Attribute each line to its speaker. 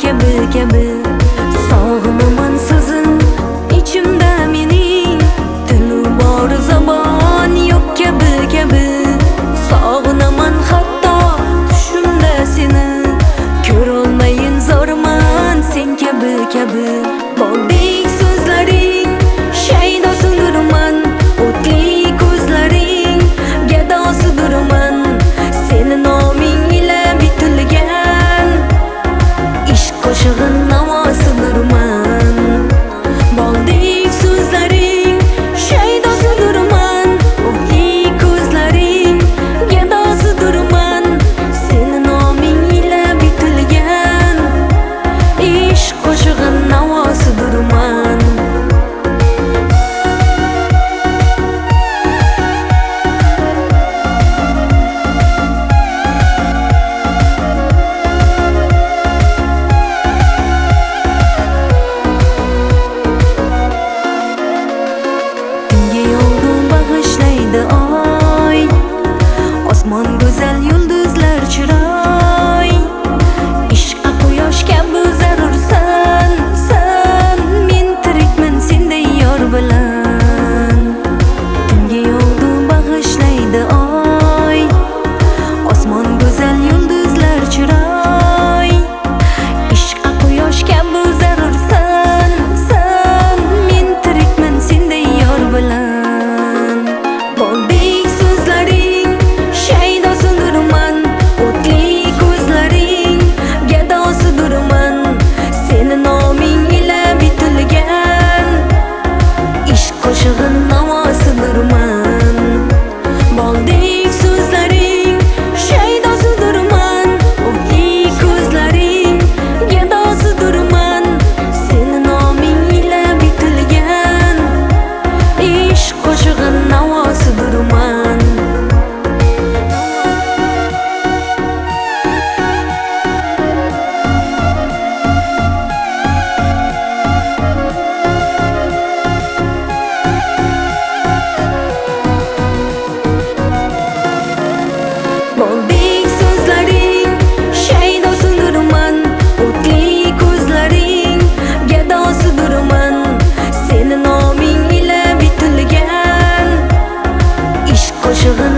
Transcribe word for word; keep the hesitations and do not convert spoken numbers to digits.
Speaker 1: kabi kabi sog'inaman sizin ichimda mening tili bor zamon yo'q kabi kabi sog'inaman hatto tushimda seni ko'rolmayin zorman sen kabi kabi boldek so'zlaring shaydosidirman o'tli ko'zlaring gadosidirman seni noming ila bitilgan ishq qo'shig'in navosidirman boldek so'zlaring shaydosidirman o'tli ko'zlaring gadosidirman seni noming ila bitilgan ishq qo'shig'in navosidirman osmon go'zal yulduzlar chiroy ishqa quyosh kabi zarursan san men tirikman senday yor bilan tunga yog'du bag'ishlaydi oy osmon go'zal yulduzlar chiroy ishqa quyosh kabi zarursan san men tirikman senday yor bilan boldek so'zlaring shaydosidirman o'tli ko'zlaring gadosidirman seni noming ila bitilgan ishq qo'shig'in navosidirman boldek so'zlaring shaydosidirman o'tli ko'zlaring gadosidirman seni noming ila bitilgan ishq qo'shig'in navosidirman boldek so'zlaring shaydosidirman o'tli ko'zlaring gadosidirman seni noming ila bitilgan ishq qo'shig'in